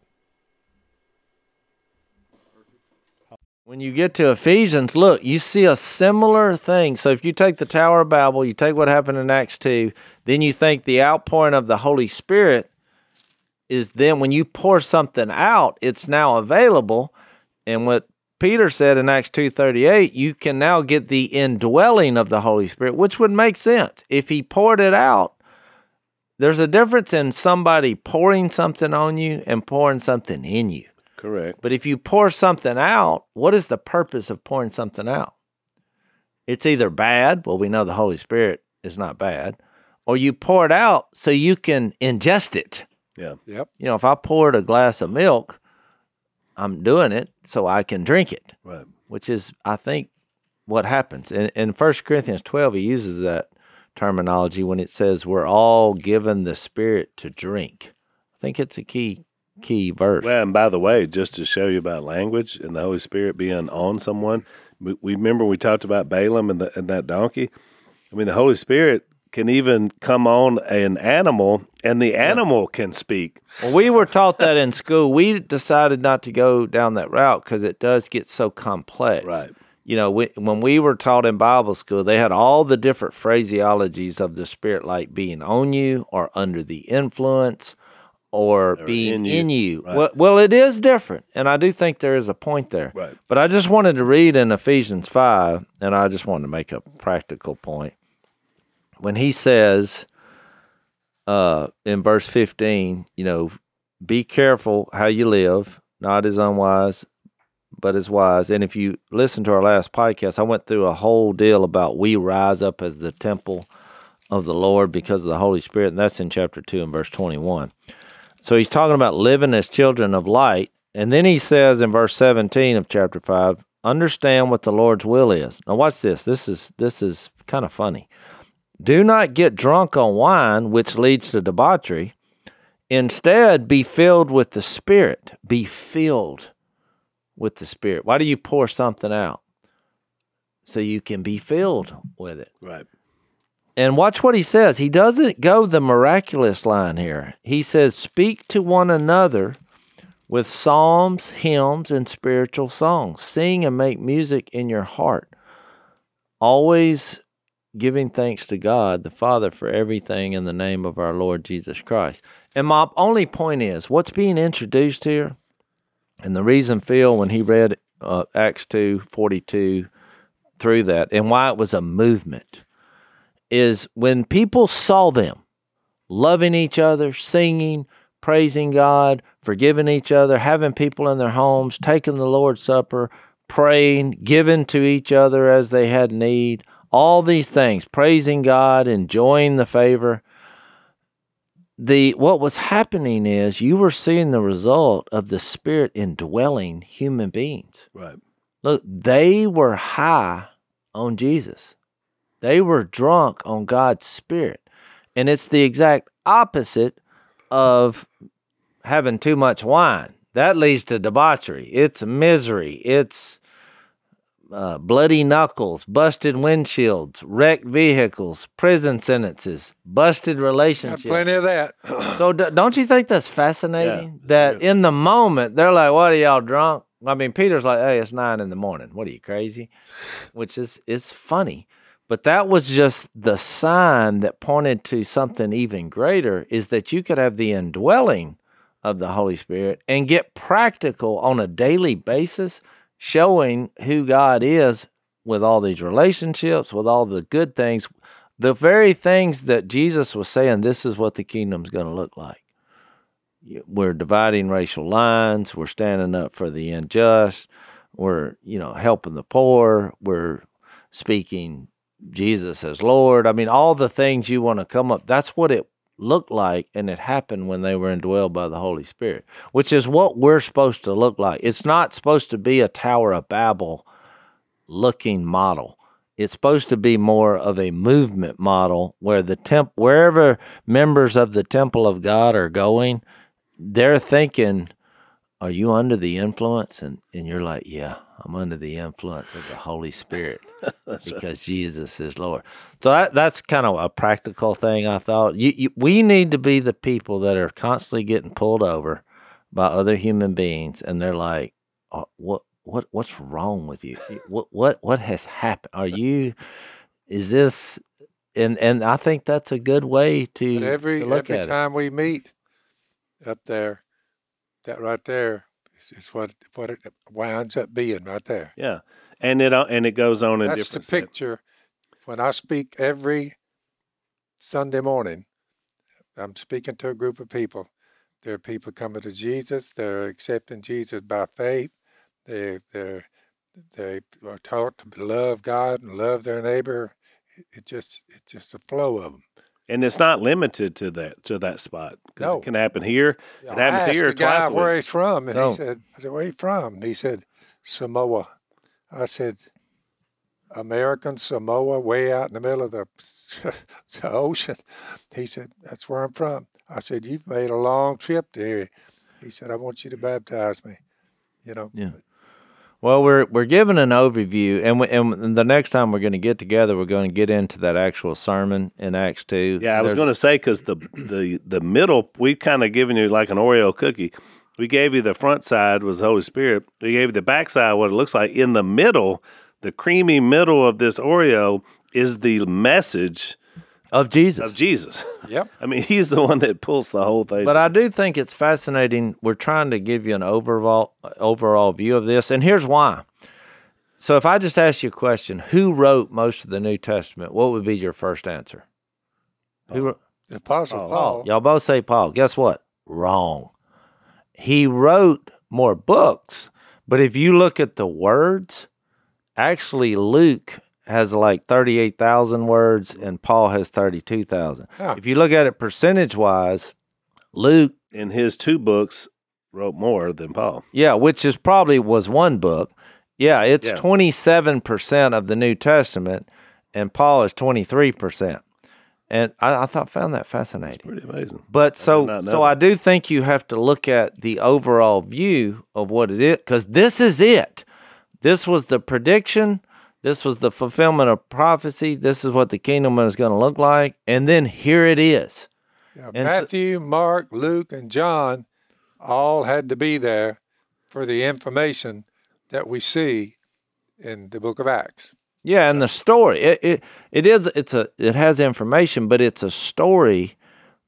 When you get to Ephesians, look, you see a similar thing. So if you take the Tower of Babel, you take what happened in Acts two, then you think the outpouring of the Holy Spirit is then when you pour something out, it's now available. And what Peter said in Acts two thirty-eight, you can now get the indwelling of the Holy Spirit, which would make sense. If he poured it out, there's a difference in somebody pouring something on you and pouring something in you. Correct. But if you pour something out, what is the purpose of pouring something out? It's either bad, well, we know the Holy Spirit is not bad, or you pour it out so you can ingest it. Yeah. Yep. You know, if I poured a glass of milk, I'm doing it so I can drink it, Right. which is, I think, what happens. In, in First Corinthians twelve, he uses that terminology when it says we're all given the Spirit to drink. I think it's a key key verse. Well, and by the way, just to show you about language and the Holy Spirit being on someone, we, we remember we talked about Balaam and, the, and that donkey. I mean, the Holy Spirit can even come on an animal, and the animal can speak. Well, we were taught that in school. We decided not to go down that route because it does get so complex. Right. You know, we, when we were taught in Bible school, they had all the different phraseologies of the Spirit, like being on you or under the influence or, Or being in in you. you. Right. Well, well, it is different, and I do think there is a point there. Right. But I just wanted to read in Ephesians five, and I just wanted to make a practical point. When he says uh, in verse fifteen, you know, be careful how you live, not as unwise, but as wise. And if you listen to our last podcast, I went through a whole deal about we rise up as the temple of the Lord because of the Holy Spirit, and that's in chapter two and verse twenty-one. So he's talking about living as children of light, and then he says in verse seventeen of chapter five, understand what the Lord's will is. Now watch this. This is this is kind of funny. Do not get drunk on wine, which leads to debauchery. Instead, be filled with the Spirit. Be filled with the Spirit. Why do you pour something out? So you can be filled with it. Right. And watch what he says. He doesn't go the miraculous line here. He says, speak to one another with psalms, hymns, and spiritual songs. Sing and make music in your heart. Always giving thanks to God, the Father, for everything in the name of our Lord Jesus Christ. And my only point is, what's being introduced here, and the reason Phil, when he read uh, Acts two forty-two through that, and why it was a movement, is when people saw them loving each other, singing, praising God, forgiving each other, having people in their homes, taking the Lord's Supper, praying, giving to each other as they had need, all these things, praising God, enjoying the favor. The what was happening is you were seeing the result of the Spirit indwelling human beings. Right. Look, they were high on Jesus. They were drunk on God's Spirit. And it's the exact opposite of having too much wine. That leads to debauchery. It's misery. It's uh, bloody knuckles, busted windshields, wrecked vehicles, prison sentences, busted Got relationships. plenty of that. So d- don't you think that's fascinating? Yeah, it's that good. in the moment, they're like, what are y'all drunk? I mean, Peter's like, hey, it's nine in the morning. What are you, crazy? Which is, is funny. But that was just the sign that pointed to something even greater, is that you could have the indwelling of the Holy Spirit and get practical on a daily basis, showing who God is with all these relationships, with all the good things, the very things that Jesus was saying, this is what the kingdom's going to look like. We're dividing racial lines. We're standing up for the unjust. We're, you know, helping the poor. We're speaking Jesus as Lord. I mean, all the things you want to come up, that's what it looked like, and it happened when they were indwelled by the Holy Spirit, which is what we're supposed to look like. It's not supposed to be a Tower of Babel looking model. It's supposed to be more of a movement model where the temp, wherever members of the temple of God are going, they're thinking, are you under the influence? And, and you're like, yeah, I'm under the influence of the Holy Spirit because right. Jesus is Lord. So that, that's kind of a practical thing, I thought. You, you, we need to be the people that are constantly getting pulled over by other human beings, and they're like, oh, what, what, what's wrong with you? What, what, what has happened? Are you, is this, and, and I think that's a good way to, But every to look every at time we meet up there, that right there is, is what what it winds up being right there. Yeah, and it and it goes on in That's different. the picture. When I speak every Sunday morning, I'm speaking to a group of people. There are people coming to Jesus. They're accepting Jesus by faith. They they they are taught to love God and love their neighbor. It just it's just a flow of them. And it's not limited to that to that spot, because No. it can happen here. It I happens asked here the guy twice a where week. he's from, and So- he said, "I said, where are you from?" And he said, "Samoa." I said, "American Samoa, way out in the middle of the, the ocean." He said, "That's where I'm from." I said, "You've made a long trip to here." He said, "I want you to baptize me." You know. Yeah. Well, we're we're giving an overview, and we, and the next time we're going to get together, we're going to get into that actual sermon in Acts two. Yeah, I was There's- going to say, because the the the middle, we've kind of given you like an Oreo cookie. We gave you the front side was the Holy Spirit. We gave you the back side, what it looks like. In the middle, the creamy middle of this Oreo is the message of Jesus. of Jesus. Yep. I mean, he's the one that pulls the whole thing. But I do think it's fascinating. We're trying to give you an overall overall view of this, and here's why. So if I just ask you a question, who wrote most of the New Testament, what would be your first answer? Who wrote? The Apostle Paul. Paul. Y'all both say Paul. Guess what? Wrong. He wrote more books, but if you look at the words, actually Luke has like thirty-eight thousand words and Paul has thirty-two thousand. Huh. If you look at it percentage-wise, Luke, in his two books, wrote more than Paul. yeah, which is probably was one book. Yeah, it's Yeah. twenty-seven percent of the New Testament, and Paul is twenty-three percent. And I, I thought found that fascinating. Pretty amazing. But did so not know so that. I do think you have to look at the overall view of what it is, because this is it. This was the prediction. This was the fulfillment of prophecy. This is what the kingdom is going to look like. And then here it is. Yeah, And so- Matthew, Mark, Luke, and John all had to be there for the information that we see in the book of Acts. Yeah, and the story it, it it is it's a it has information, but it's a story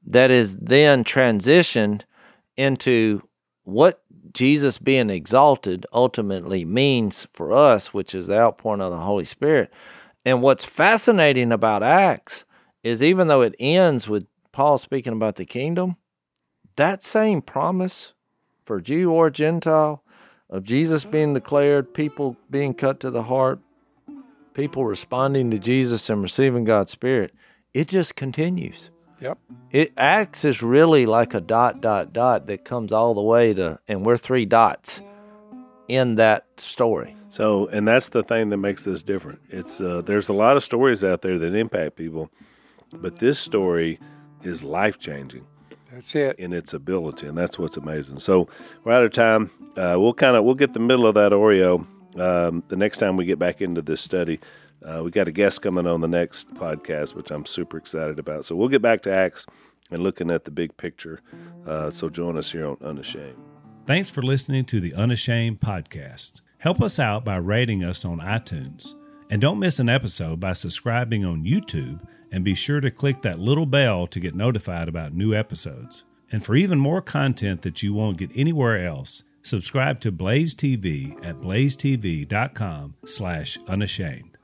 that is then transitioned into what Jesus being exalted ultimately means for us, which is the outpouring of the Holy Spirit. And what's fascinating about Acts is even though it ends with Paul speaking about the kingdom, that same promise for Jew or Gentile of Jesus being declared, people being cut to the heart, people responding to Jesus and receiving God's Spirit, it just continues. Yep. It Acts is really like a dot, dot, dot that comes all the way to, and we're three dots in that story. So, and that's the thing that makes this different. It's uh, there's a lot of stories out there that impact people, but this story is life-changing. That's it. In its ability, and that's what's amazing. So we're out of time. Uh, we'll kind of we'll get the middle of that Oreo um, the next time we get back into this study. Uh, we got a guest coming on the next podcast, which I'm super excited about. So we'll get back to Acts and looking at the big picture. Uh, so join us here on Unashamed. Thanks for listening to the Unashamed podcast. Help us out by rating us on iTunes. And don't miss an episode by subscribing on YouTube, and be sure to click that little bell to get notified about new episodes. And for even more content that you won't get anywhere else, subscribe to Blaze T V at blaze t v dot com slash unashamed.